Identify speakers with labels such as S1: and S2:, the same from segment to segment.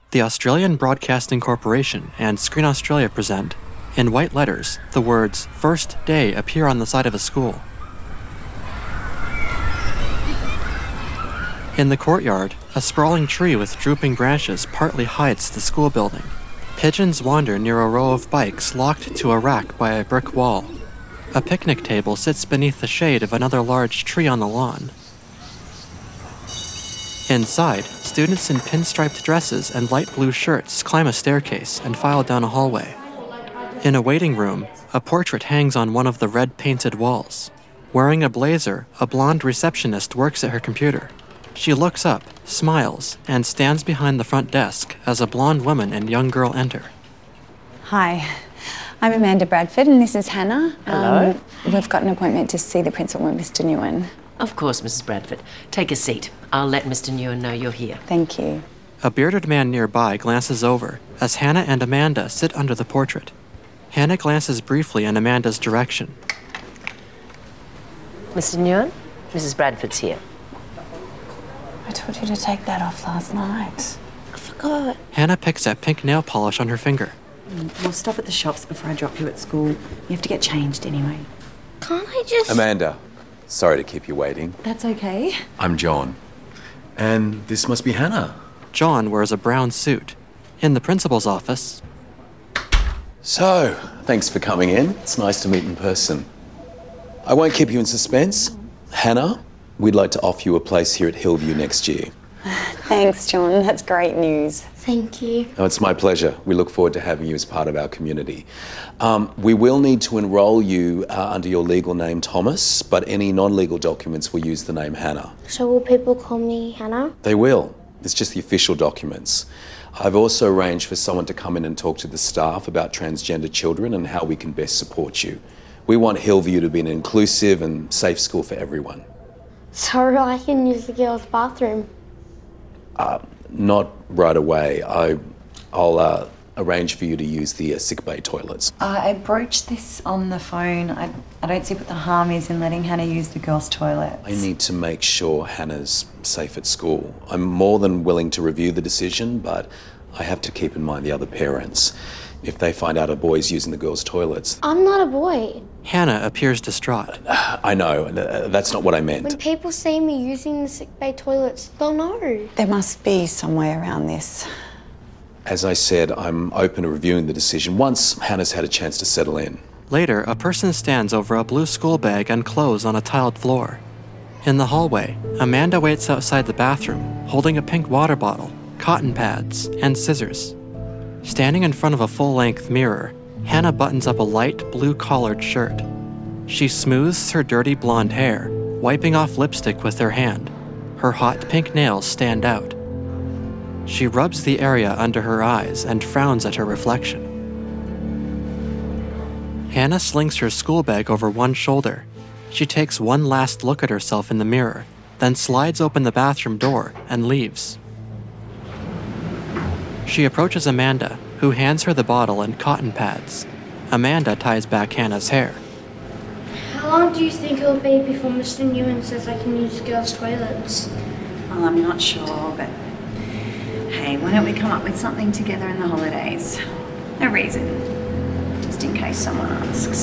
S1: The Australian Broadcasting Corporation and Screen Australia present, in white letters, the words "First Day" appear on the side of a school. In the courtyard, a sprawling tree with drooping branches partly hides the school building. Pigeons wander near a row of bikes locked to a rack by a brick wall. A picnic table sits beneath the shade of another large tree on the lawn. Inside, students in pinstriped dresses and light blue shirts climb a staircase and file down a hallway. In a waiting room, a portrait hangs on one of the red-painted walls. Wearing a blazer, a blonde receptionist works at her computer. She looks up, smiles, and stands behind the front desk as a blonde woman and young girl enter.
S2: Hi, I'm Amanda Bradford and this is Hannah.
S3: Hello.
S2: We've got an appointment to see the principal and Mr. Nguyen.
S3: Of course, Mrs. Bradford. Take a seat. I'll let Mr. Nguyen know you're here.
S2: Thank you.
S1: A bearded man nearby glances over as Hannah and Amanda sit under the portrait. Hannah glances briefly in Amanda's direction.
S3: Mr. Nguyen, Mrs. Bradford's here.
S2: I told you to take that off last night.
S3: I forgot.
S1: Hannah picks at pink nail polish on her finger.
S4: We'll stop at the shops before I drop you at school. You have to get changed anyway.
S5: Can't I just...
S6: Amanda, sorry to keep you waiting.
S4: That's okay.
S6: I'm John. And this must be Hannah.
S1: John wears a brown suit. In the principal's office...
S6: So, thanks for coming in. It's nice to meet in person. I won't keep you in suspense. Hannah, we'd like to offer you a place here at Hillview next year.
S2: Thanks, John. That's great news.
S5: Thank you.
S6: Oh, it's my pleasure. We look forward to having you as part of our community. We will need to enrol you under your legal name, Thomas, but any non-legal documents will use the name Hannah.
S5: So will people call me Hannah?
S6: They will. It's just the official documents. I've also arranged for someone to come in and talk to the staff about transgender children and how we can best support you. We want Hillview to be an inclusive and safe school for everyone.
S5: So I can use the girls' bathroom?
S6: Not right away. I'll arrange for you to use the sick bay toilets.
S4: I broached this on the phone. I don't see what the harm is in letting Hannah use the girls' toilets.
S6: I need to make sure Hannah's safe at school. I'm more than willing to review the decision, but I have to keep in mind the other parents. If they find out a boy's using the girls' toilets...
S5: I'm not a boy.
S1: Hannah appears distraught.
S6: I know, that's not what I meant.
S5: When people see me using the sick bay toilets, they'll know.
S2: There must be some way around this.
S6: As I said, I'm open to reviewing the decision once Hannah's had a chance to settle in.
S1: Later, a person stands over a blue school bag and clothes on a tiled floor. In the hallway, Amanda waits outside the bathroom, holding a pink water bottle, cotton pads, and scissors. Standing in front of a full-length mirror, Hannah buttons up a light blue collared shirt. She smooths her dirty blonde hair, wiping off lipstick with her hand. Her hot pink nails stand out. She rubs the area under her eyes and frowns at her reflection. Hannah slings her school bag over one shoulder. She takes one last look at herself in the mirror, then slides open the bathroom door and leaves. She approaches Amanda, who hands her the bottle and cotton pads. Amanda ties back Hannah's hair.
S5: How long do you think it'll be before Mr. Nguyen says I can use girls' toilets?
S4: Well, I'm not sure, but... Hey, why don't we come up with something together in the holidays? A reason. Just in case someone asks.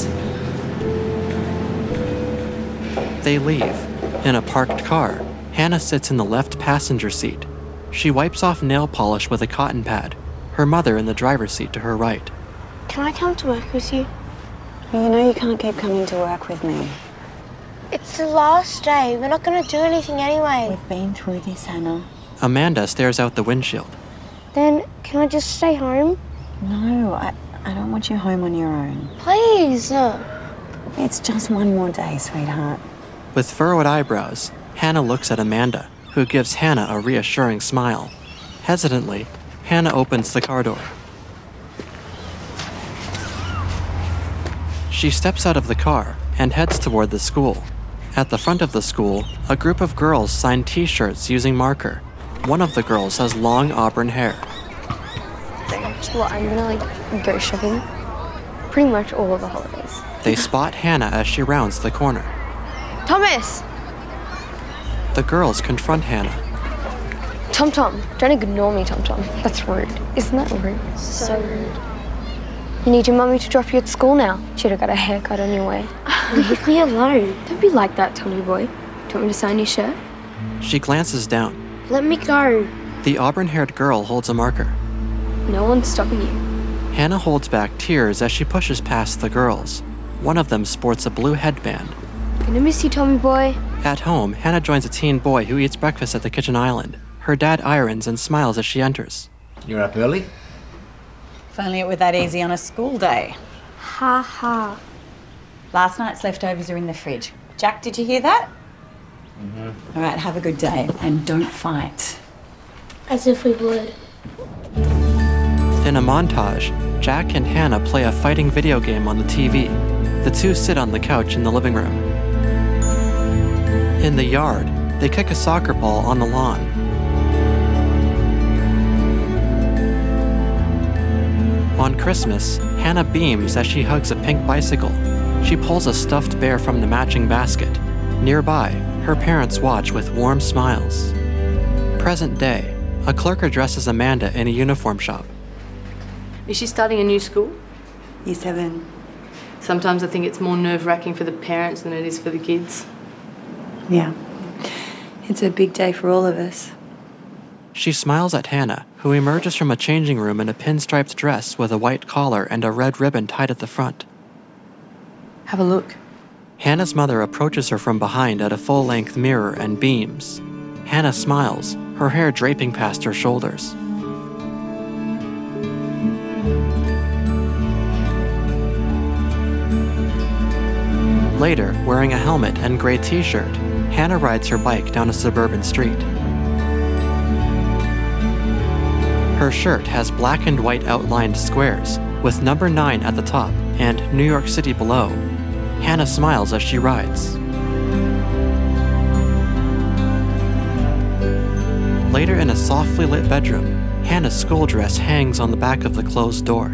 S1: They leave. In a parked car, Hannah sits in the left passenger seat. She wipes off nail polish with a cotton pad, her mother in the driver's seat to her right.
S5: Can I come to work with you?
S2: You know you can't keep coming to work with me.
S5: It's the last day. We're not going to do anything anyway.
S2: We've been through this, Hannah.
S1: Amanda stares out the windshield.
S5: Then can I just stay home?
S2: No, I don't want you home on your own.
S5: Please.
S2: It's just one more day, sweetheart.
S1: With furrowed eyebrows, Hannah looks at Amanda, who gives Hannah a reassuring smile. Hesitantly, Hannah opens the car door. She steps out of the car and heads toward the school. At the front of the school, a group of girls sign T-shirts using marker. One of the girls has long auburn hair.
S5: Well, I'm gonna go shopping pretty much all of the holidays.
S1: They spot Hannah as she rounds the corner.
S5: Thomas!
S1: The girls confront Hannah.
S5: Tom Tom, don't ignore me, Tom Tom. That's rude. Isn't that rude? So rude. You need your mummy to drop you at school now. Should have got a haircut on your way.
S7: Leave me alone.
S5: Don't be like that, Tommy boy. Do you want me to sign your shirt?
S1: She glances down.
S7: Let me go.
S1: The auburn-haired girl holds a marker.
S5: No one's stopping you.
S1: Hannah holds back tears as she pushes past the girls. One of them sports a blue headband.
S5: Gonna miss you, Tommy boy.
S1: At home, Hannah joins a teen boy who eats breakfast at the kitchen island. Her dad irons and smiles as she enters.
S8: You're up early?
S4: If only it were that easy on a school day.
S7: Ha ha.
S4: Last night's leftovers are in the fridge. Jack, did you hear that? All right, have a good day and don't fight.
S7: As if we would.
S1: In a montage, Jack and Hannah play a fighting video game on the TV. The two sit on the couch in the living room. In the yard, they kick a soccer ball on the lawn. On Christmas, Hannah beams as she hugs a pink bicycle. She pulls a stuffed bear from the matching basket. Nearby, her parents watch with warm smiles. Present day, a clerk addresses Amanda in a uniform shop.
S9: Is she starting a new school?
S2: Year 7.
S9: Sometimes I think it's more nerve-wracking for the parents than it is for the kids.
S2: Yeah. It's a big day for all of us.
S1: She smiles at Hannah, who emerges from a changing room in a pinstriped dress with a white collar and a red ribbon tied at the front.
S2: Have a look.
S1: Hannah's mother approaches her from behind at a full-length mirror and beams. Hannah smiles, her hair draping past her shoulders. Later, wearing a helmet and gray t-shirt, Hannah rides her bike down a suburban street. Her shirt has black and white outlined squares, with number 9 at the top and New York City below. Hannah smiles as she rides. Later in a softly lit bedroom, Hannah's school dress hangs on the back of the closed door.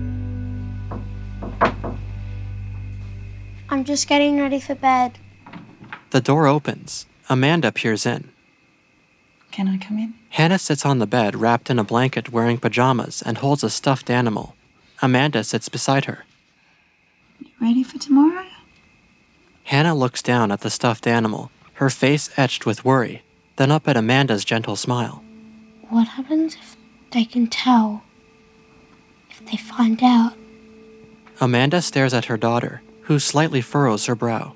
S7: I'm just getting ready for bed.
S1: The door opens. Amanda peers in.
S2: Can I come in?
S1: Hannah sits on the bed wrapped in a blanket wearing pajamas and holds a stuffed animal. Amanda sits beside her.
S2: You ready for tomorrow?
S1: Hannah looks down at the stuffed animal, her face etched with worry, then up at Amanda's gentle smile.
S7: What happens if they can tell? If they find out?
S1: Amanda stares at her daughter, who slightly furrows her brow.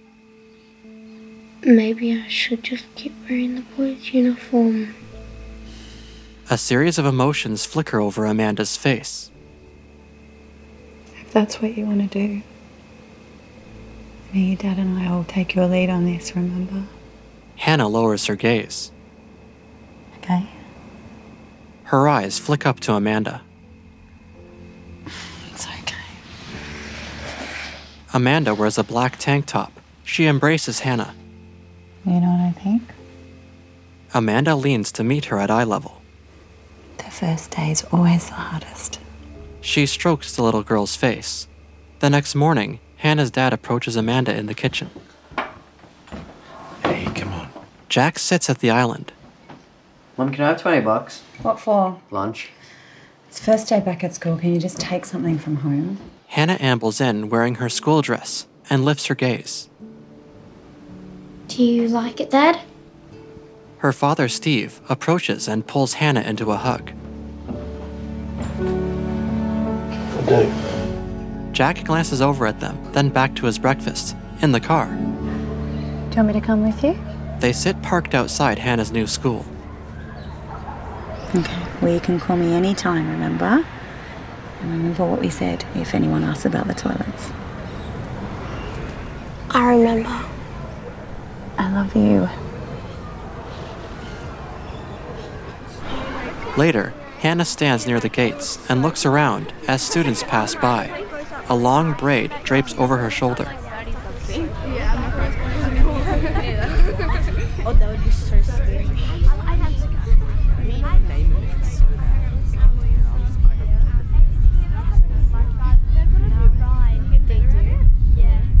S7: Maybe I should just keep wearing the boys' uniform.
S1: A series of emotions flicker over Amanda's face.
S2: If that's what you want to do, me, Dad, and I will take your lead on this, remember?
S1: Hannah lowers her gaze.
S2: Okay?
S1: Her eyes flick up to Amanda.
S2: It's okay.
S1: Amanda wears a black tank top. She embraces Hannah.
S2: You know what I think?
S1: Amanda leans to meet her at eye level.
S2: The first day is always the hardest.
S1: She strokes the little girl's face. The next morning, Hannah's dad approaches Amanda in the kitchen.
S8: Hey, come on.
S1: Jack sits at the island.
S10: Mum, can I have $20?
S4: What for?
S10: Lunch.
S4: It's first day back at school. Can you just take something from home?
S1: Hannah ambles in wearing her school dress and lifts her gaze.
S7: Do you like it, Dad?
S1: Her father, Steve, approaches and pulls Hannah into a hug.
S8: I do.
S1: Jack glances over at them, then back to his breakfast, in the car.
S2: Do you want me to come with you?
S1: They sit parked outside Hannah's new school.
S2: Okay. Well, you can call me any time, remember? And remember what we said if anyone asks about the toilets.
S7: I remember.
S2: I love you.
S1: Later, Hannah stands near the gates and looks around as students pass by. A long braid drapes over her shoulder.
S7: Oh, that would be so scary.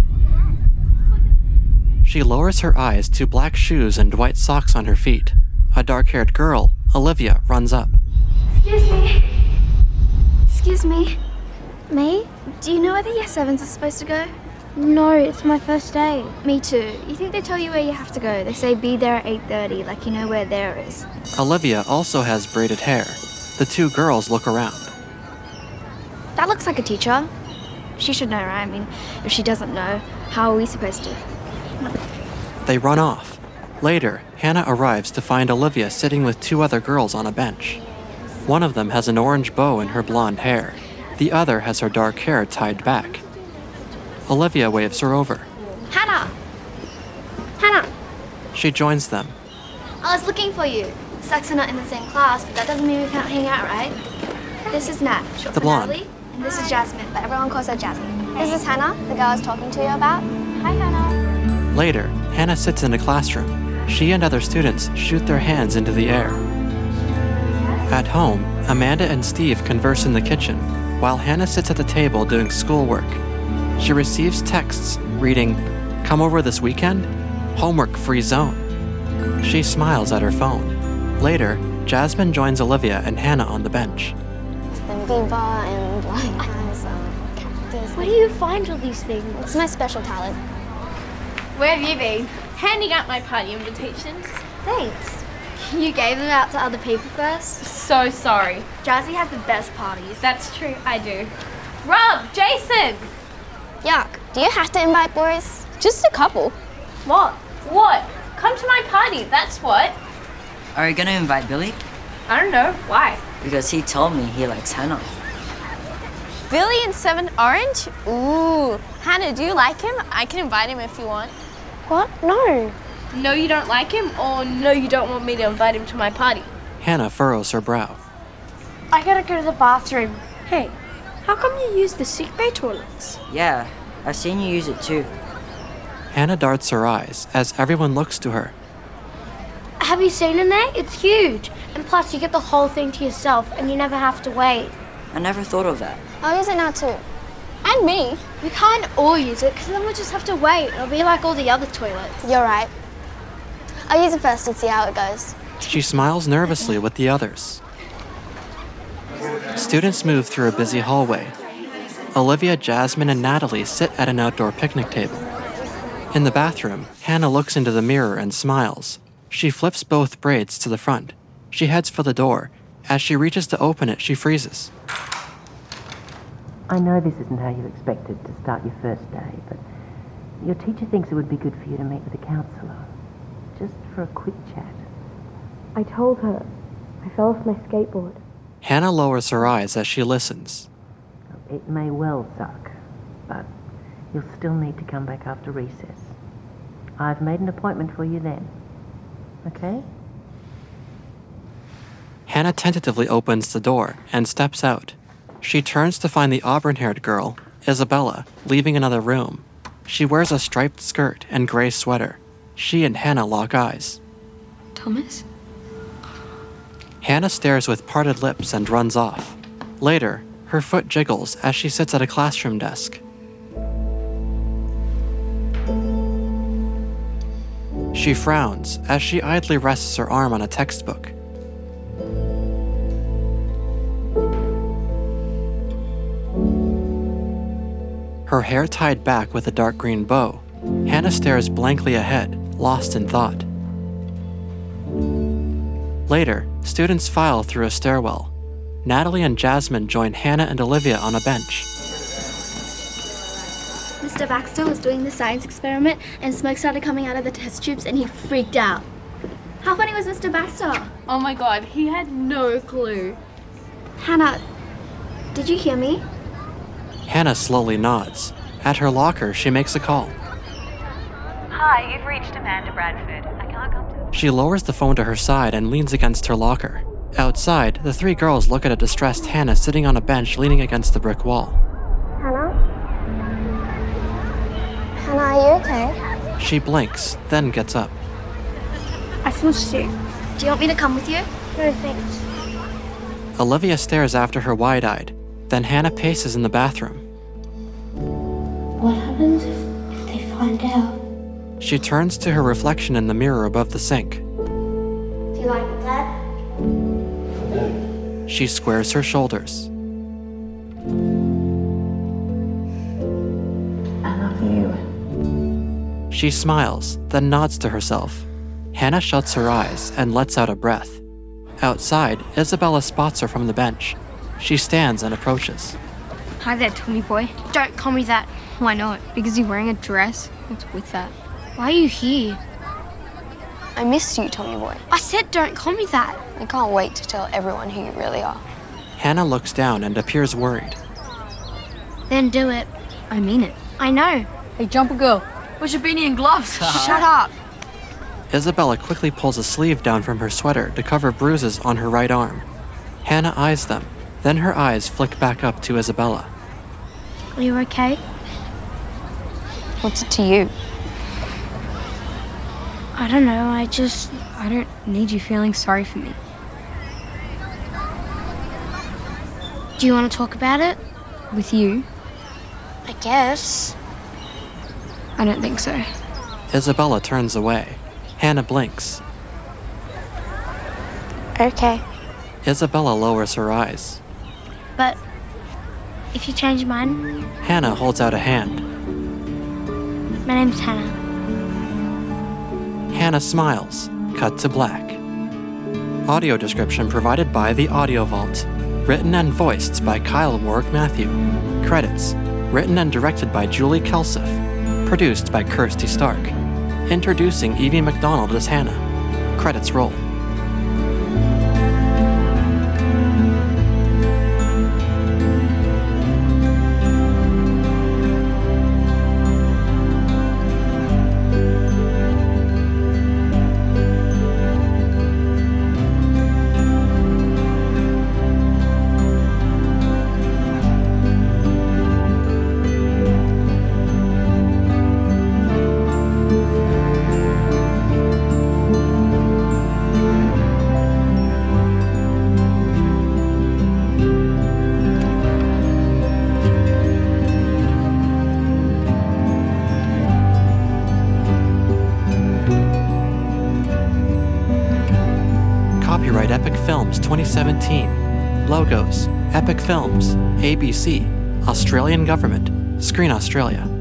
S1: She lowers her eyes to black shoes and white socks on her feet. A dark-haired girl, Olivia, runs up.
S11: Excuse me. Excuse me. Me? Do you know where the Year 7s are supposed to go?
S7: No, it's my first day.
S11: Me too. You think they tell you where you have to go? They say be there at 8:30, like you know where there is.
S1: Olivia also has braided hair. The two girls look around.
S11: That looks like a teacher. She should know, right? I mean, if she doesn't know, how are we supposed to?
S1: They run off. Later, Hannah arrives to find Olivia sitting with two other girls on a bench. One of them has an orange bow in her blonde hair. The other has her dark hair tied back. Olivia waves her over.
S11: Hannah! Hannah!
S1: She joins them.
S11: I was looking for you. Sucks we're not in the same class, but that doesn't mean we can't hang out, right? This is Nat, short
S1: The
S11: for
S1: blonde.
S11: Natalie, and this is Jasmine, but everyone calls her Jasmine. This is Hannah, the girl I was talking to you about. Hi, Hannah.
S1: Later, Hannah sits in a classroom. She and other students shoot their hands into the air. At home, Amanda and Steve converse in the kitchen, while Hannah sits at the table doing schoolwork. She receives texts reading, "Come over this weekend? Homework-free zone." She smiles at her phone. Later, Jasmine joins Olivia and Hannah on the bench.
S5: And Biba and like cactus.
S7: Where do you find all these things?
S5: It's my special talent.
S11: Where have you been?
S12: Handing out my party invitations.
S11: Thanks. You gave them out to other people first?
S12: So sorry.
S11: Jazzy has the best parties.
S12: That's true, I do. Rob, Jason!
S5: Yuck. Do you have to invite boys? Just a couple.
S12: What? What? Come to my party, that's what.
S10: Are you gonna invite Billy?
S12: I don't know, why?
S10: Because he told me he likes Hannah.
S12: Billy and 7 Orange? Ooh. Hannah, do you like him? I can invite him if you want.
S7: What? No.
S12: No, you don't like him, or no, you don't want me to invite him to my party?
S1: Hannah furrows her brow.
S7: I gotta go to the bathroom. Hey, how come you use the sick bay toilets?
S10: Yeah, I've seen you use it too.
S1: Hannah darts her eyes as everyone looks to her.
S7: Have you seen in there? It's huge. And plus you get the whole thing to yourself and you never have to wait.
S10: I never thought of that.
S5: I'll use it now too. And me.
S7: We can't all use it because then we'll just have to wait. It'll be like all the other toilets.
S5: You're right. I'll use it first and see how it goes.
S1: She smiles nervously with the others. Students move through a busy hallway. Olivia, Jasmine, and Natalie sit at an outdoor picnic table. In the bathroom, Hannah looks into the mirror and smiles. She flips both braids to the front. She heads for the door. As she reaches to open it, she freezes.
S3: I know this isn't how you expected to start your first day, but your teacher thinks it would be good for you to meet with a counsellor. Just for a quick chat.
S7: I told her. I fell off my skateboard.
S1: Hannah lowers her eyes as she listens.
S3: It may well suck, but you'll still need to come back after recess. I've made an appointment for you then. Okay?
S1: Hannah tentatively opens the door and steps out. She turns to find the auburn-haired girl, Isabella, leaving another room. She wears a striped skirt and gray sweater. She and Hannah lock eyes.
S11: Thomas?
S1: Hannah stares with parted lips and runs off. Later, her foot jiggles as she sits at a classroom desk. She frowns as she idly rests her arm on a textbook. Her hair tied back with a dark green bow, Hannah stares blankly ahead, lost in thought. Later, students file through a stairwell. Natalie and Jasmine join Hannah and Olivia on a bench.
S11: Mr. Baxter was doing the science experiment and smoke started coming out of the test tubes and he freaked out. How funny was Mr. Baxter?
S9: Oh my god, he had no clue.
S11: Hannah, did you hear me?
S1: Hannah slowly nods. At her locker, she makes a call.
S4: Hi, you've reached Amanda Bradford. I can't come to...
S1: She lowers the phone to her side and leans against her locker. Outside, the three girls look at a distressed Hannah sitting on a bench leaning against the brick wall.
S5: Hannah? Hannah, are you okay?
S1: She blinks, then gets up.
S7: I feel sick.
S11: Do you want me to come with you?
S7: No, thanks.
S1: Olivia stares after her wide-eyed. Then Hannah paces in the bathroom.
S7: What happens if they find out?
S1: She turns to her reflection in the mirror above the sink.
S11: Do you like
S1: She squares her shoulders.
S2: I love you.
S1: She smiles, then nods to herself. Hannah shuts her eyes and lets out a breath. Outside, Isabella spots her from the bench. She stands and approaches.
S7: Hi there, Tommy boy. Don't call me that.
S5: Why not? Because you're wearing a dress? What's with that?
S7: Why are you here?
S5: I missed you, Tommy boy.
S7: I said don't call me that.
S5: I can't wait to tell everyone who you really are.
S1: Hannah looks down and appears worried.
S7: Then do it.
S5: I mean it.
S7: I know.
S9: Hey, jumper girl, where's your beanie and gloves?
S7: Shut up.
S1: Isabella quickly pulls a sleeve down from her sweater to cover bruises on her right arm. Hannah eyes them, then her eyes flick back up to Isabella.
S7: Are you okay?
S5: What's it to you?
S7: I don't know, I
S5: don't need you feeling sorry for me.
S7: Do you want to talk about it?
S5: With you?
S7: I guess.
S5: I don't think so.
S1: Isabella turns away. Hannah blinks.
S7: Okay.
S1: Isabella lowers her eyes.
S7: But if you change your mind,
S1: Hannah holds out a hand.
S7: my name's Hannah.
S1: Hannah smiles. Cut to black. Audio description provided by The Audio Vault. Written and voiced by Kyle Warwick Matthew. Credits. Written and directed by Julie Kelsif. Produced by Kirsty Stark. Introducing Evie McDonald as Hannah. Credits roll. Copyright Epic Films 2017. Logos, Epic Films, ABC, Australian Government, Screen Australia.